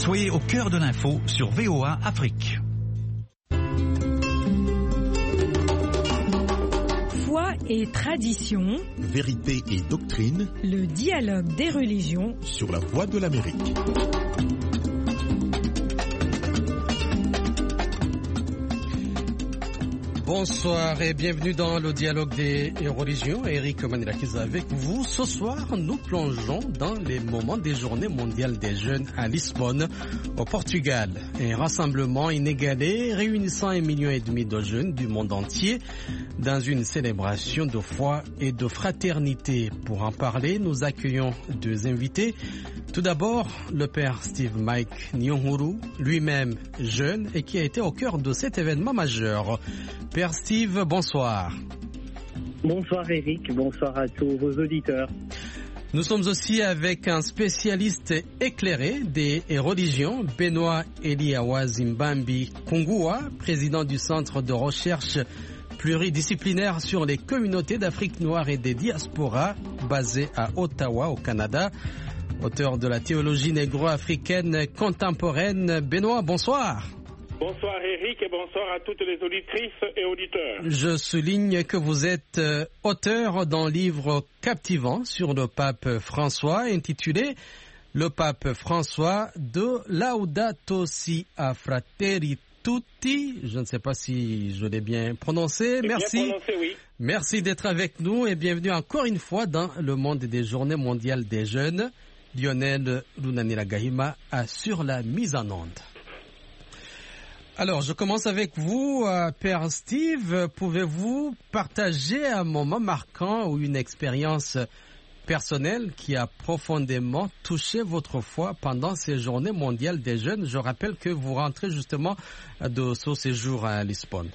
Soyez au cœur de l'info sur VOA Afrique. Foi et tradition, vérité et doctrine, le dialogue des religions sur la Voix de l'Amérique. Bonsoir et bienvenue dans le dialogue des religions. Eric Manilakis avec vous. Ce soir, nous plongeons dans les moments des Journées mondiales des jeunes à Lisbonne, au Portugal. Un rassemblement inégalé réunissant 1,5 million de jeunes du monde entier dans une célébration de foi et de fraternité. Pour en parler, nous accueillons deux invités. Tout d'abord, le père Steve Mike Nyonguru, lui-même jeune et qui a été au cœur de cet événement majeur. Père Steve, bonsoir. Bonsoir Eric, bonsoir à tous vos auditeurs. Nous sommes aussi avec un spécialiste éclairé des religions, Benoît Eliawa Zimbambi Kungua, président du Centre de recherche pluridisciplinaire sur les communautés d'Afrique noire et des diasporas, basé à Ottawa, au Canada, auteur de la théologie négro-africaine contemporaine. Benoît, bonsoir. Bonsoir Eric et bonsoir à toutes les auditrices et auditeurs. Je souligne que vous êtes auteur d'un livre captivant sur le pape François intitulé « Le pape François de Laudato Si a Fratelli Tutti ». Je ne sais pas si je l'ai bien prononcé. Merci. Bien prononcé, oui. Merci d'être avec nous et bienvenue encore une fois dans le monde des Journées mondiales des jeunes. Lionel Lunanila-Gahima assure la mise en onde. Alors, je commence avec vous, Père Steve. Pouvez-vous partager un moment marquant ou une expérience personnelle qui a profondément touché votre foi pendant ces Journées mondiales des jeunes? Je rappelle que vous rentrez justement de ce séjour à Lisbonne.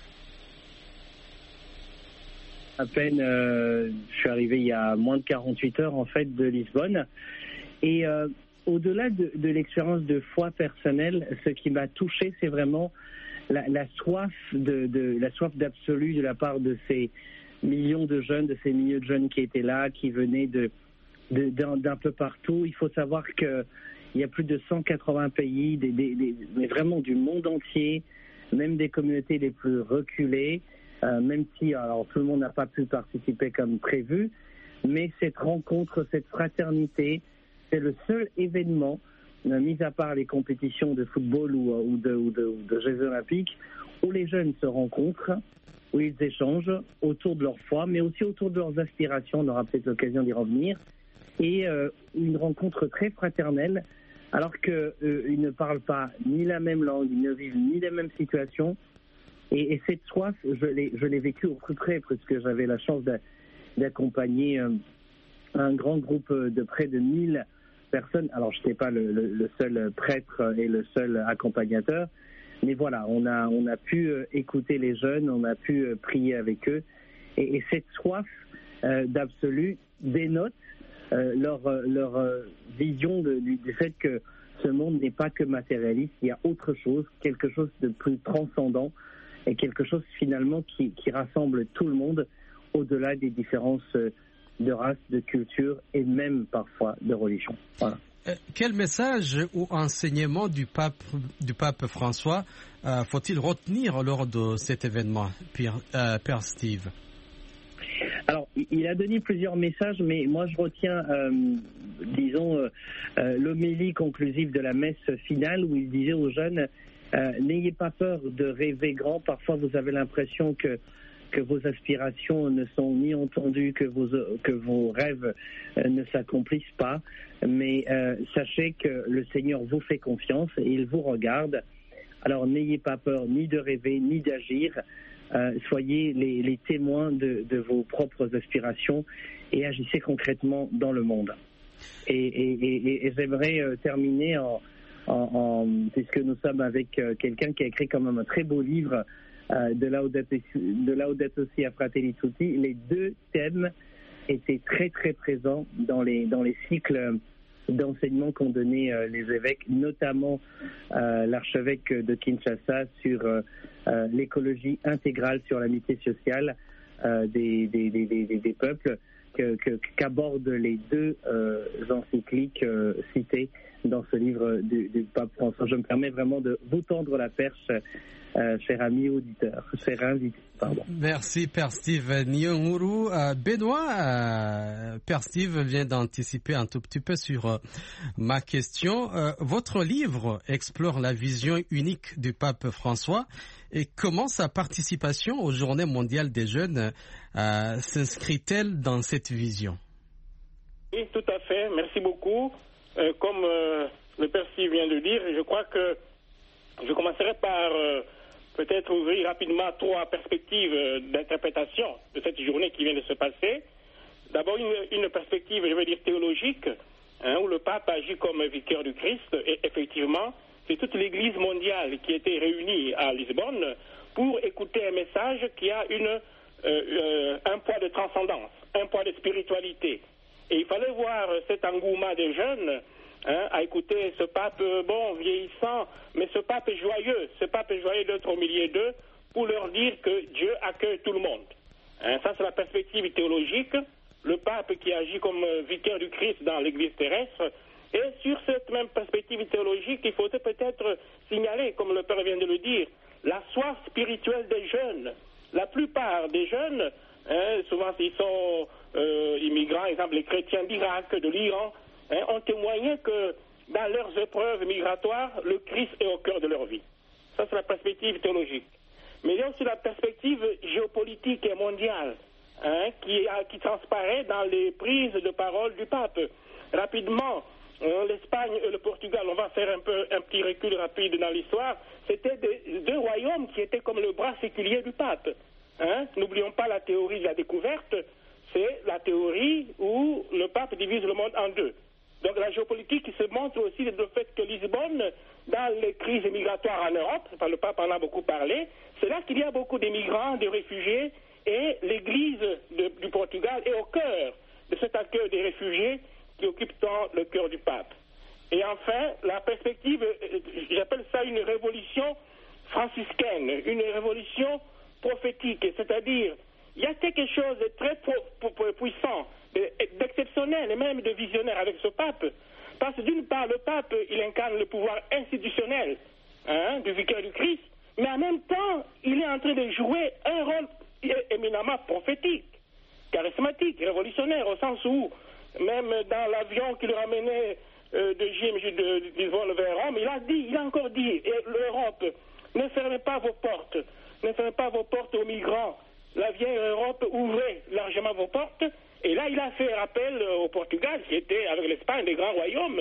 À peine, je suis arrivé il y a moins de 48 heures en fait de Lisbonne. Et au-delà de l'expérience de foi personnelle, ce qui m'a touché, c'est vraiment la soif la soif d'absolu de la part de ces millions de jeunes, de ces milliers de jeunes qui étaient là, qui venaient d'un peu partout. Il faut savoir qu'il y a plus de 180 pays, mais vraiment du monde entier, même des communautés les plus reculées, même si alors, tout le monde n'a pas pu participer comme prévu, mais cette rencontre, cette fraternité, c'est le seul événement, mis à part les compétitions de football ou de Jeux olympiques, où les jeunes se rencontrent, où ils échangent autour de leur foi, mais aussi autour de leurs aspirations. On aura peut-être l'occasion d'y revenir. Et une rencontre très fraternelle, alors qu'ils ne parlent pas ni la même langue, ils ne vivent ni les mêmes situations. Et cette soif, je l'ai vécue au plus près, puisque j'avais la chance d'accompagner un grand groupe de près de 1000 personnes. Alors, je n'étais pas le seul prêtre et le seul accompagnateur, mais voilà, on a pu écouter les jeunes, on a pu prier avec eux, et cette soif d'absolu dénote leur vision du fait que ce monde n'est pas que matérialiste, il y a autre chose, quelque chose de plus transcendant, et quelque chose finalement qui rassemble tout le monde au-delà des différences de race, de culture et même parfois de religion. Voilà. Quel message ou enseignement du pape François faut-il retenir lors de cet événement, Père Steve? Alors, il a donné plusieurs messages, mais moi je retiens, l'homélie conclusive de la messe finale où il disait aux jeunes n'ayez pas peur de rêver grand. Parfois, vous avez l'impression que vos aspirations ne sont ni entendues, que vos rêves ne s'accomplissent pas. Mais sachez que le Seigneur vous fait confiance et il vous regarde. Alors, n'ayez pas peur ni de rêver, ni d'agir. Soyez les témoins de vos propres aspirations et agissez concrètement dans le monde. Et j'aimerais terminer puisque nous sommes avec quelqu'un qui a écrit quand même un très beau livre de Laudato Si a Fratelli Tutti. Les deux thèmes étaient très très présents dans les cycles d'enseignement qu'ont donné les évêques, notamment l'archevêque de Kinshasa sur l'écologie intégrale, sur l'amitié sociale des peuples, qu'abordent les deux encycliques citées dans ce livre du pape François. Je me permets vraiment de vous tendre la perche, cher ami auditeur, cher invité. Pardon. Merci, Père Steve Nyonguru. Benoît, Père Steve vient d'anticiper un tout petit peu sur ma question. Votre livre explore la vision unique du pape François et comment sa participation aux Journées mondiales des jeunes s'inscrit-elle dans cette vision? Oui, tout à fait. Merci beaucoup. Comme le Père Steve vient de dire, je crois que je commencerai par peut-être ouvrir rapidement 3 perspectives d'interprétation de cette journée qui vient de se passer. D'abord, une perspective, je veux dire, théologique, où le pape agit comme vicaire du Christ. Et effectivement, c'est toute l'Église mondiale qui était réunie à Lisbonne pour écouter un message qui a un poids de transcendance, un poids de spiritualité. Et il fallait voir cet engouement des jeunes à écouter ce pape, vieillissant, mais ce pape joyeux d'être au milieu d'eux pour leur dire que Dieu accueille tout le monde. Ça, c'est la perspective théologique, le pape qui agit comme vicaire du Christ dans l'Église terrestre. Et sur cette même perspective théologique, il faudrait peut-être signaler, comme le Père vient de le dire, la soif spirituelle des jeunes. La plupart des jeunes, souvent ils sont immigrants, par exemple les chrétiens d'Irak, de l'Iran, ont témoigné que dans leurs épreuves migratoires, le Christ est au cœur de leur vie. Ça, c'est la perspective théologique. Mais il y a aussi la perspective géopolitique et mondiale qui transparaît dans les prises de parole du pape. Rapidement, l'Espagne et le Portugal, on va faire un petit recul rapide dans l'histoire, c'était 2 royaumes qui étaient comme le bras séculier du pape. N'oublions pas la théorie de la découverte, c'est la théorie où le pape divise le monde en 2. Donc la géopolitique se montre aussi le fait que Lisbonne, dans les crises migratoires en Europe, le pape en a beaucoup parlé, c'est là qu'il y a beaucoup d'immigrants, de réfugiés, et l'Église du Portugal est au cœur de cet accueil des réfugiés qui occupe tant le cœur du pape. Et enfin, la perspective, j'appelle ça une révolution franciscaine, une révolution prophétique, c'est-à-dire il y a quelque chose de très puissant, d'exceptionnel et même de visionnaire avec ce pape. Parce que d'une part, le pape, il incarne le pouvoir institutionnel du vicaire du Christ, mais en même temps, il est en train de jouer un rôle éminemment prophétique, charismatique, révolutionnaire, au sens où, même dans l'avion qui le ramenait de JMJ de Lisbonne vers Rome, il a encore dit, l'Europe, ne fermez pas vos portes aux migrants. La vieille Europe, ouvrez largement vos portes. Et là, il a fait appel au Portugal, qui était, avec l'Espagne, des grands royaumes.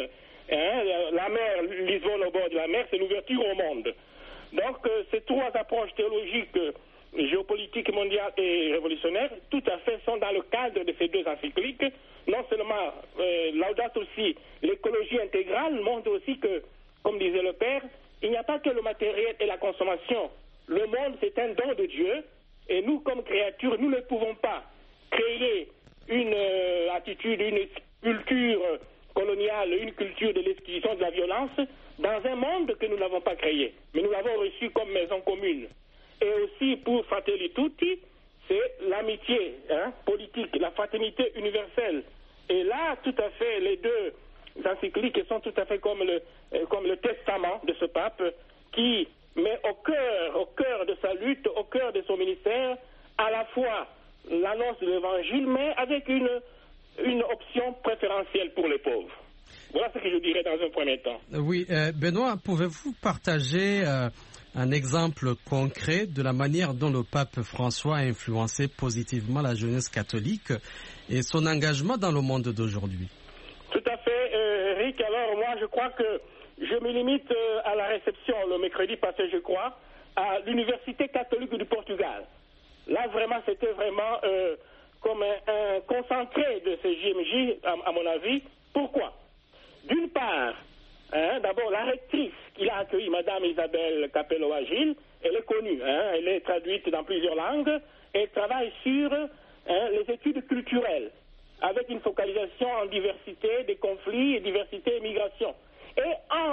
La mer, Lisbonne au bord de la mer, c'est l'ouverture au monde. Donc, ces 3 approches théologiques, géopolitiques, mondiales et révolutionnaires, tout à fait sont dans le cadre de ces 2 encycliques. Non seulement, Laudato Si, l'écologie intégrale montre aussi que, comme disait le Père, il n'y a pas que le matériel et la consommation. Le monde, c'est un don de Dieu. Et nous, comme créatures, nous ne pouvons pas créer une attitude, une culture coloniale, une culture de l'exclusion, de la violence, dans un monde que nous n'avons pas créé. Mais nous l'avons reçu comme maison commune. Et aussi, pour Fratelli Tutti, c'est l'amitié politique, la fraternité universelle. Et là, tout à fait, les 2 encycliques sont tout à fait comme le testament de ce pape qui met au cœur de sa lutte, au cœur de son ministère, à la fois l'annonce de l'évangile, mais avec une option préférentielle pour les pauvres. Voilà ce que je dirais dans un premier temps. Oui, Benoît, pouvez-vous partager un exemple concret de la manière dont le pape François a influencé positivement la jeunesse catholique et son engagement dans le monde d'aujourd'hui? Tout à fait, Eric. Alors, moi, je crois que je me limite à la réception le mercredi passé, je crois, à l'Université catholique du Portugal. Là, vraiment, c'était vraiment comme un concentré de ces JMJ, à mon avis. Pourquoi? D'une part, d'abord, la rectrice qu'il a accueillie, Madame Isabelle Capello-Agile, elle est connue, elle est traduite dans plusieurs langues, et travaille sur les études culturelles, avec une focalisation en diversité des conflits et diversité et migration. Et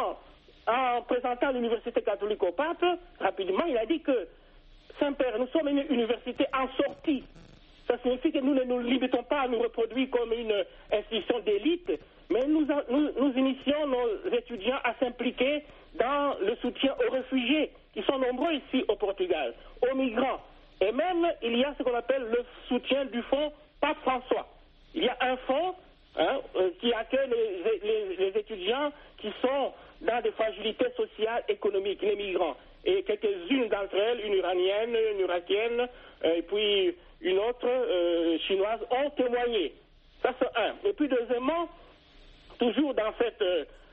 en présentant l'Université catholique au pape, rapidement, il a dit que, Saint-Père, nous sommes une université en sortie. Ça signifie que nous ne nous limitons pas à nous reproduire comme une institution d'élite, mais nous initions nos étudiants à s'impliquer dans le soutien aux réfugiés, qui sont nombreux ici au Portugal, aux migrants. Et même, il y a ce qu'on appelle le soutien du fonds Pape François. Il y a un fonds qui accueille les étudiants qui sont dans des fragilités sociales, économiques, les migrants. Et quelques-unes d'entre elles, une iranienne, une irakienne, et puis une autre chinoise, ont témoigné. Ça, c'est un. Et puis, deuxièmement, toujours dans cette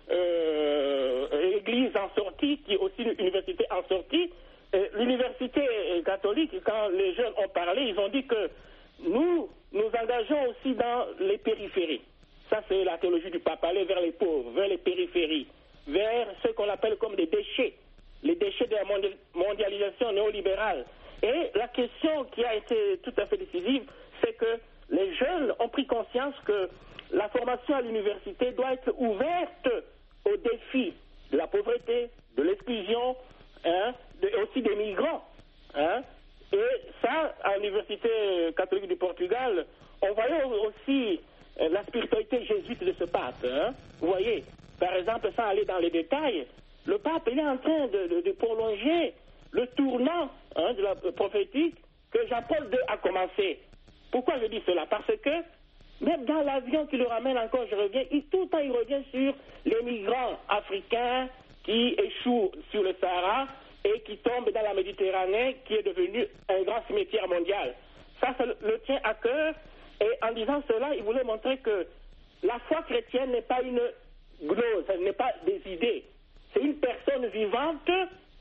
église en sortie, qui est aussi une université en sortie, l'université catholique, quand les jeunes ont parlé, ils ont dit que nous engageons aussi dans les périphéries. Ça, c'est la théologie du pape, aller vers les pauvres, vers les périphéries, vers ce qu'on appelle comme des déchets, les déchets de la mondialisation néolibérale. Et la question qui a été tout à fait décisive, c'est que les jeunes ont pris conscience que la formation à l'université doit être ouverte aux défis de la pauvreté, de l'exclusion, aussi des migrants. Et ça, à l'Université catholique du Portugal, on voyait aussi la spiritualité jésuite de ce pape. Vous voyez, par exemple, sans aller dans les détails, le pape il est en train de prolonger le tournant de la prophétique que Jean-Paul II a commencé. Pourquoi je dis cela? Parce que même dans l'avion qui le ramène encore, tout le temps il revient sur les migrants africains qui échouent sur le Sahara et qui tombent dans la Méditerranée, qui est devenue un grand cimetière mondial. Ça le tient à cœur, et en disant cela, il voulait montrer que la foi chrétienne n'est pas une glose, elle n'est pas des idées. C'est une personne vivante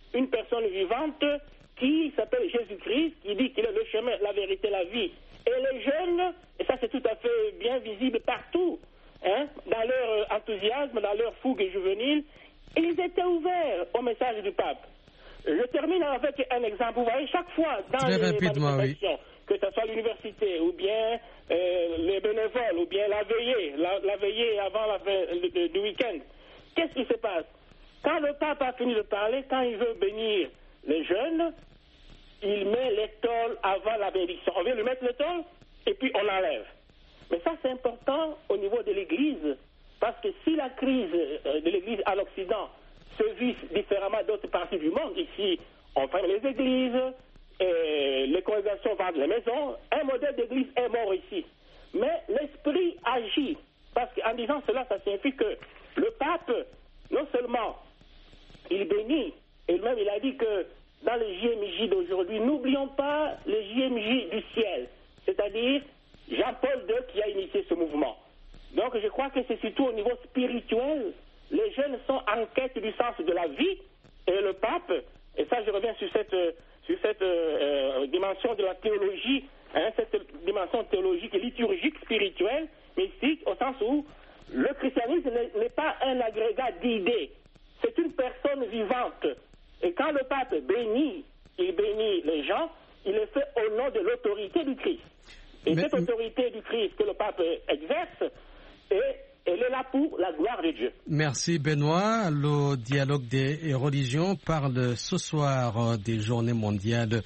qui s'appelle Jésus-Christ, qui dit qu'il est le chemin, la vérité, la vie. Et les jeunes, et ça c'est tout à fait bien visible partout, dans leur enthousiasme, dans leur fougue juvénile, ils étaient ouverts au message du pape. Je termine avec un exemple. Vous voyez, chaque fois dans les manifestations, que ce soit l'université, ou bien les bénévoles, ou bien la veillée avant la fin du week-end, qu'est-ce qui se passe? Quand le pape a fini de parler, quand il veut bénir les jeunes, il met l'étole avant la bénédiction. On vient lui mettre l'étole, et puis on l'enlève. Mais ça, c'est important au niveau de l'Église, parce que si la crise de l'Église à l'Occident se vit différemment d'autres parties du monde, ici, on ferme les églises, les congrégations vendent les maisons, un modèle d'église est mort ici. Mais l'esprit agit, parce qu'en disant cela, ça signifie que le pape, non seulement il bénit, et même il a dit que dans les JMJ d'aujourd'hui, n'oublions pas les JMJ du ciel, c'est-à-dire Jean-Paul II qui a initié ce mouvement. Donc je crois que c'est surtout au niveau spirituel, les jeunes sont en quête du sens de la vie, et le pape, et ça je reviens sur cette dimension de la théologie, cette dimension théologique et liturgique, spirituelle, mystique, au sens où le christianisme n'est pas un agrégat d'idées, c'est une personne vivante. Et quand le pape bénit les gens, il le fait au nom de l'autorité du Christ. Et cette autorité du Christ que le pape exerce, elle est là pour la gloire de Dieu. Merci Benoît. Le dialogue des religions parle ce soir des journées mondiales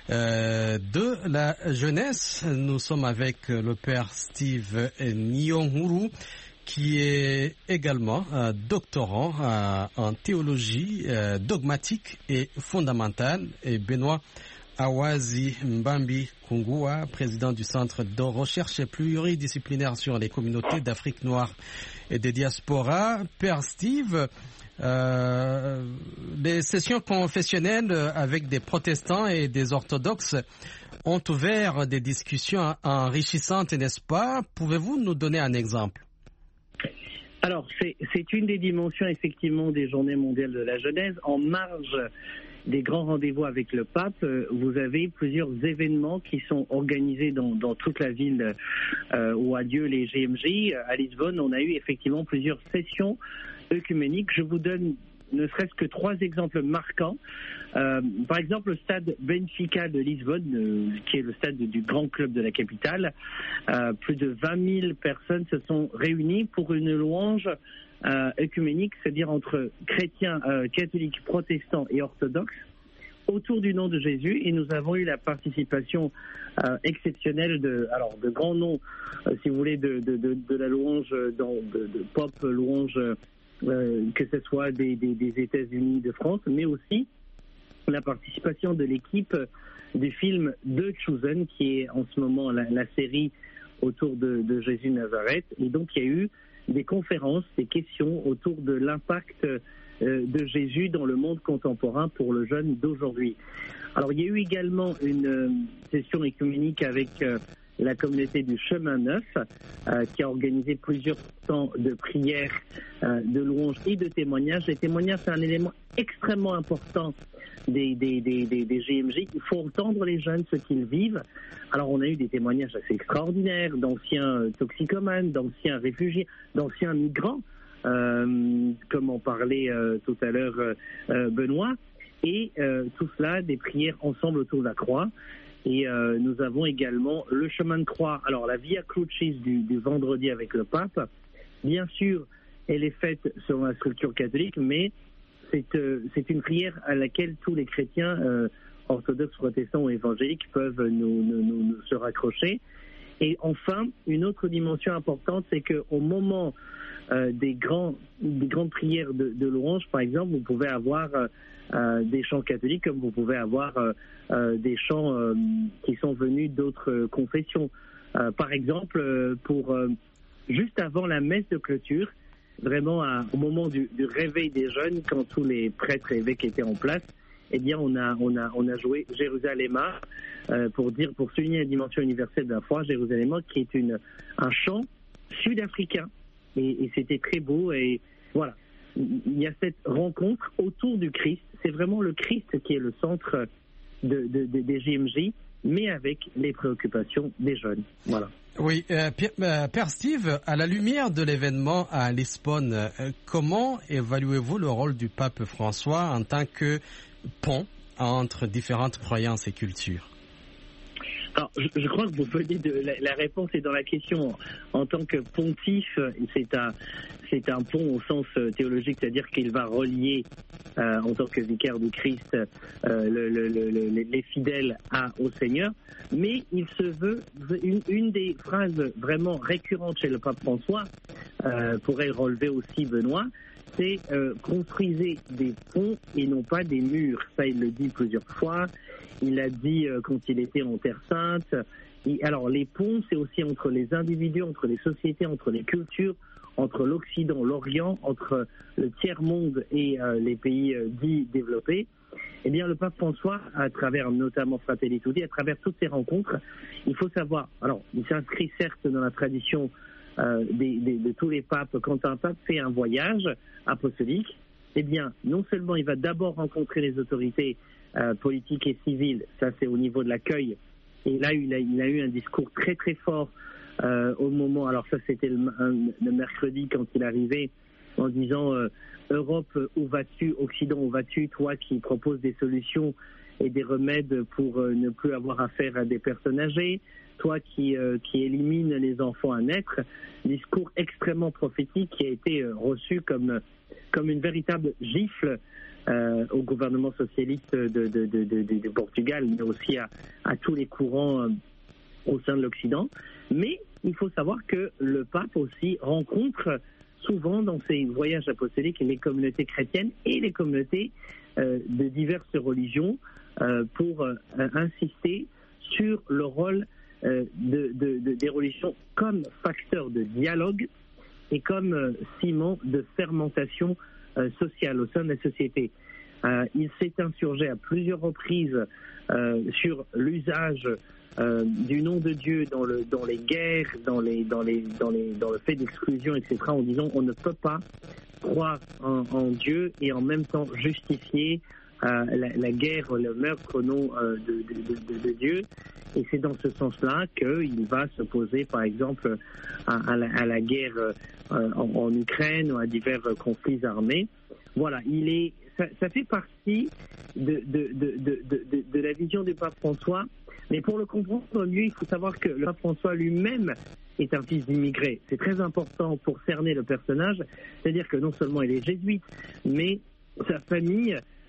de la jeunesse. Nous sommes avec le père Steve Nyonghuru, qui est également doctorant en théologie dogmatique et fondamentale, et Benoît Awazi Mbambi Kungua, président du Centre de recherche pluridisciplinaire sur les communautés d'Afrique noire et des diasporas. Père Steve, les sessions confessionnelles avec des protestants et des orthodoxes ont ouvert des discussions enrichissantes, n'est-ce pas? Pouvez-vous nous donner un exemple? Alors, c'est une des dimensions, effectivement, des Journées mondiales de la jeunesse. En marge des grands rendez-vous avec le pape, vous avez plusieurs événements qui sont organisés dans toute la ville où a lieu les GMJ. À Lisbonne, on a eu effectivement plusieurs sessions œcuméniques. Je vous donne ne serait-ce que 3 exemples marquants. Par exemple, le stade Benfica de Lisbonne, qui est le stade du grand club de la capitale, plus de 20 000 personnes se sont réunies pour une louange œcuménique, c'est-à-dire entre chrétiens, catholiques, protestants et orthodoxes, autour du nom de Jésus, et nous avons eu la participation exceptionnelle de grands noms, si vous voulez, de la louange, de pop louange, que ce soit des États-Unis, de France, mais aussi la participation de l'équipe du film The Chosen, qui est en ce moment la série autour de Jésus de Nazareth. Et donc il y a eu des conférences, des questions autour de l'impact de Jésus dans le monde contemporain pour le jeune d'aujourd'hui. Alors il y a eu également une session écuménique avec la communauté du Chemin Neuf, qui a organisé plusieurs temps de prières, de louanges et de témoignages. Les témoignages, c'est un élément extrêmement important des JMJ. Il faut entendre les jeunes, ce qu'ils vivent. Alors on a eu des témoignages assez extraordinaires d'anciens toxicomanes, d'anciens réfugiés, d'anciens migrants, comme en parlait tout à l'heure Benoît, et tout cela, des prières ensemble autour de la croix. Et nous avons également le chemin de croix, alors la Via Crucis du vendredi avec le pape. Bien sûr, elle est faite selon la structure catholique, mais c'est une prière à laquelle tous les chrétiens orthodoxes, protestants ou évangéliques peuvent nous se raccrocher. Et enfin, une autre dimension importante, c'est qu'au moment des grandes prières de louange, par exemple, vous pouvez avoir des chants catholiques, comme vous pouvez avoir des chants qui sont venus d'autres confessions. Par exemple, juste avant la messe de clôture, vraiment au moment du réveil des jeunes, quand tous les prêtres et évêques étaient en place, eh bien on a joué Jérusalema pour souligner la dimension universelle de la foi, Jérusalema, qui est un chant sud-africain, et c'était très beau. Et voilà, il y a cette rencontre autour du Christ. C'est vraiment le Christ qui est le centre des JMJ, mais avec les préoccupations des jeunes. Voilà. Oui, Père Steve, à la lumière de l'événement à Lisbonne, comment évaluez-vous le rôle du pape François en tant que pont entre différentes croyances et cultures? Alors, je crois que vous venez la réponse est dans la question. En tant que pontife, c'est un pont au sens théologique, c'est-à-dire qu'il va relier, en tant que vicaire du Christ, les fidèles au Seigneur. Mais il se veut, une des phrases vraiment récurrentes chez le pape François, pourrait relever aussi Benoît, c'est construisez des ponts et non pas des murs. Ça, il le dit plusieurs fois. Il l'a dit quand il était en Terre Sainte. Alors, les ponts, c'est aussi entre les individus, entre les sociétés, entre les cultures, entre l'Occident, l'Orient, entre le tiers-monde et les pays dits développés. Eh bien, le pape François, à travers notamment Fratelli Tutti, à travers toutes ces rencontres, il faut savoir, alors, il s'inscrit certes dans la tradition de tous les papes. Quand un pape fait un voyage apostolique, eh bien, non seulement il va d'abord rencontrer les autorités politiques et civiles, ça c'est au niveau de l'accueil, et là il a eu un discours très très fort au moment, alors ça c'était le mercredi quand il arrivait, en disant Europe, où vas-tu? Occident, où vas-tu? Toi qui proposes des solutions et des remèdes pour ne plus avoir affaire à des personnes âgées, toi qui élimine les enfants à naître. Discours extrêmement prophétique qui a été reçu comme une véritable gifle au gouvernement socialiste du Portugal, mais aussi à tous les courants au sein de l'Occident. Mais il faut savoir que le pape aussi rencontre souvent dans ses voyages apostoliques les communautés chrétiennes et les communautés de diverses religions pour insister sur le rôle des religions comme facteur de dialogue et comme ciment de fermentation sociale au sein de la société. Il s'est insurgé à plusieurs reprises sur l'usage du nom de Dieu dans les guerres, dans le fait d'exclusion, etc., en disant on ne peut pas croire en Dieu et en même temps justifier la guerre, le meurtre au nom de Dieu. Et c'est dans ce sens-là qu'il va s'opposer, par exemple, à la guerre en Ukraine ou à divers conflits armés. Voilà, ça fait partie de la vision du pape François. Mais pour le comprendre mieux, il faut savoir que le pape François lui-même est un fils d'immigrés. C'est très important pour cerner le personnage. C'est-à-dire que non seulement il est jésuite, mais sa famille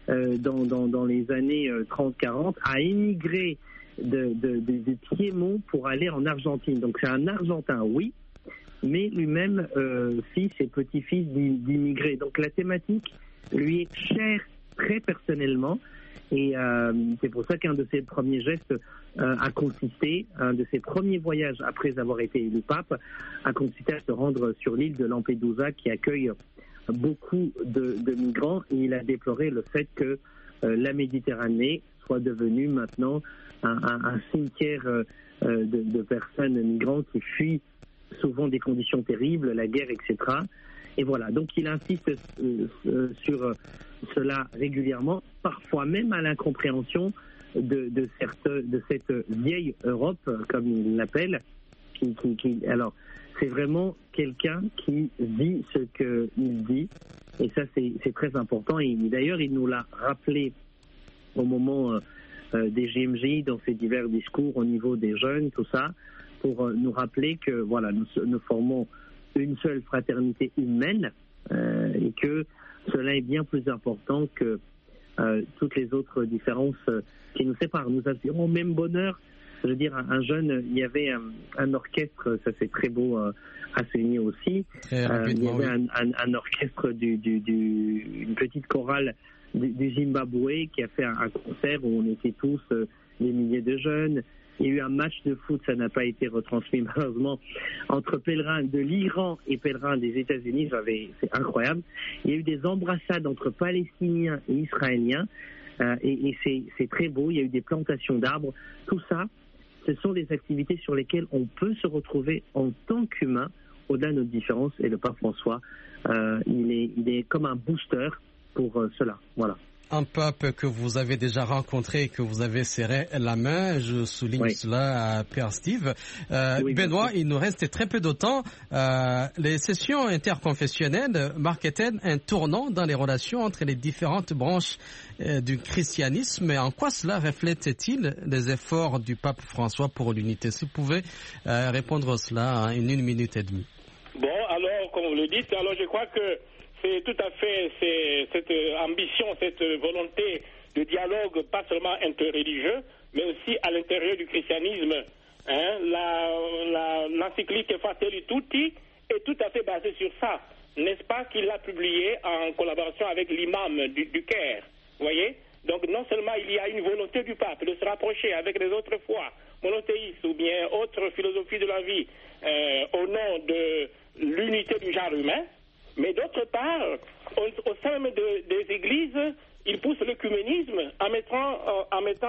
dans les années 30-40, a émigré du Piémont pour aller en Argentine. Donc c'est un Argentin, oui, mais lui-même fils et petit-fils d'immigrés. Donc la thématique lui est chère très personnellement, et c'est pour ça qu'un de ses premiers gestes a consisté, un de ses premiers voyages après avoir été élu pape, a consisté à se rendre sur l'île de Lampedusa qui accueille beaucoup de migrants, et il a déploré le fait que la Méditerranée soit devenue maintenant un cimetière de personnes migrantes qui fuient souvent des conditions terribles, la guerre, etc. Et voilà, donc il insiste sur cela régulièrement, parfois même à l'incompréhension de cette vieille Europe, comme il l'appelle. Alors, c'est vraiment quelqu'un qui vit ce qu'il dit, et ça c'est très important. Et d'ailleurs, il nous l'a rappelé au moment des GMJ, dans ses divers discours au niveau des jeunes, tout ça, pour nous rappeler que voilà, nous formons une seule fraternité humaine, et que cela est bien plus important que toutes les autres différences qui nous séparent. Nous aspirons au même bonheur. Je veux dire, un jeune, il y avait un orchestre, ça c'est très beau à souligner aussi. Il y avait un orchestre une petite chorale du Zimbabwe qui a fait un concert où on était tous des milliers de jeunes. Il y a eu un match de foot, ça n'a pas été retransmis malheureusement, entre pèlerins de l'Iran et pèlerins des États-Unis. C'est incroyable. Il y a eu des embrassades entre Palestiniens et Israéliens, et c'est très beau. Il y a eu des plantations d'arbres. Tout ça, ce sont des activités sur lesquelles on peut se retrouver en tant qu'humain, au-delà de nos différences. Et le pape François, il est comme un booster pour cela. Voilà. Un pape que vous avez déjà rencontré et que vous avez serré la main, je souligne cela à Père Steve. Oui, Benoît, il nous reste très peu de temps. Les sessions interconfessionnelles marquent-elles un tournant dans les relations entre les différentes branches du christianisme? Et en quoi cela reflète-t-il les efforts du pape François pour l'unité? Si vous pouvez répondre à cela en 1 minute et demie. Bon, alors, comme vous le dites, alors je crois que c'est tout à fait cette ambition, cette volonté de dialogue, pas seulement interreligieux, mais aussi à l'intérieur du christianisme. L'encyclique Fratelli Tutti est tout à fait basée sur ça. N'est-ce pas qu'il l'a publié en collaboration avec l'imam du Caire, vous voyez? Donc non seulement il y a une volonté du pape de se rapprocher avec les autres foi, monothéistes ou bien autres philosophies de la vie, au nom de l'unité du genre humain, mais d'autre part, au sein même des églises, il pousse l'œcuménisme en mettant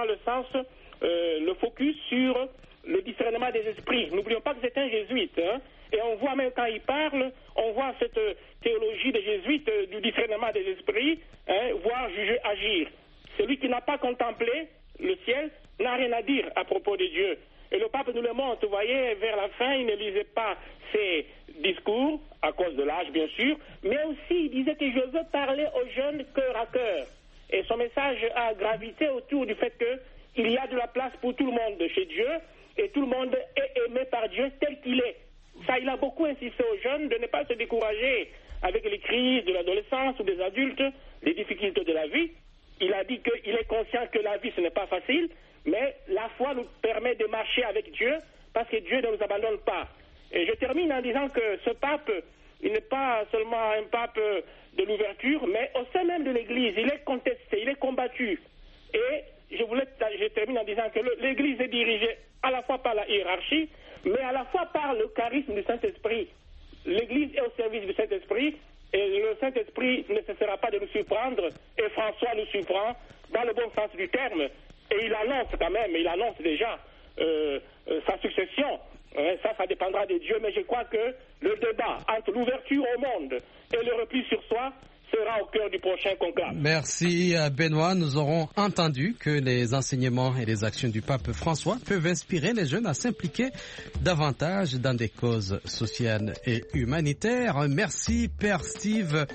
le focus sur le discernement des esprits. N'oublions pas que c'est un jésuite, et on voit même quand il parle, on voit cette théologie des jésuites du discernement des esprits, voir, juger, agir. Celui qui n'a pas contemplé le ciel n'a rien à dire à propos de Dieu. Et le pape nous le montre, vous voyez, vers la fin, il ne lisait pas ses discours, à cause de l'âge bien sûr, mais aussi il disait que je veux parler aux jeunes cœur à cœur. Et son message a gravité autour du fait qu'il y a de la place pour tout le monde chez Dieu, et tout le monde est aimé par Dieu tel qu'il est. Ça, il a beaucoup insisté aux jeunes de ne pas se décourager avec les crises de l'adolescence ou des adultes, les difficultés de la vie. Il a dit qu'il est conscient que la vie, ce n'est pas facile, mais la foi nous permet de marcher avec Dieu, parce que Dieu ne nous abandonne pas. Et je termine en disant que ce pape, il n'est pas seulement un pape de l'ouverture, mais au sein même de l'Église, il est contesté, il est combattu. Et je termine en disant que l'Église est dirigée à la fois par la hiérarchie, mais à la fois par le charisme du Saint-Esprit. L'Église est au service du Saint-Esprit, et le Saint-Esprit ne cessera pas de nous surprendre, et François nous surprend dans le bon sens du terme. Et il annonce déjà sa succession. Ça dépendra de Dieu, mais je crois que le débat entre l'ouverture au monde et le repli sur soi sera au cœur du prochain conclave. Merci Benoît. Nous aurons entendu que les enseignements et les actions du pape François peuvent inspirer les jeunes à s'impliquer davantage dans des causes sociales et humanitaires. Merci Père Steve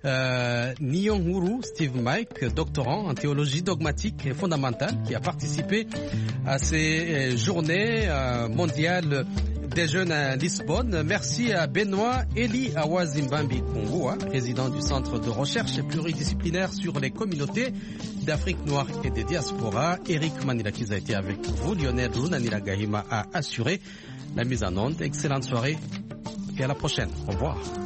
Nyonguru, Steve Mike, doctorant en théologie dogmatique et fondamentale, qui a participé à ces journées mondiales dialogue des jeunes à Lisbonne. Merci à Benoît Eli Awazimbambi Kongoa, président du Centre de recherche pluridisciplinaire sur les communautés d'Afrique noire et des diasporas. Eric Manilakiza a été avec vous. Lionel Lunanila Gahima a assuré la mise en onde. Excellente soirée et à la prochaine. Au revoir.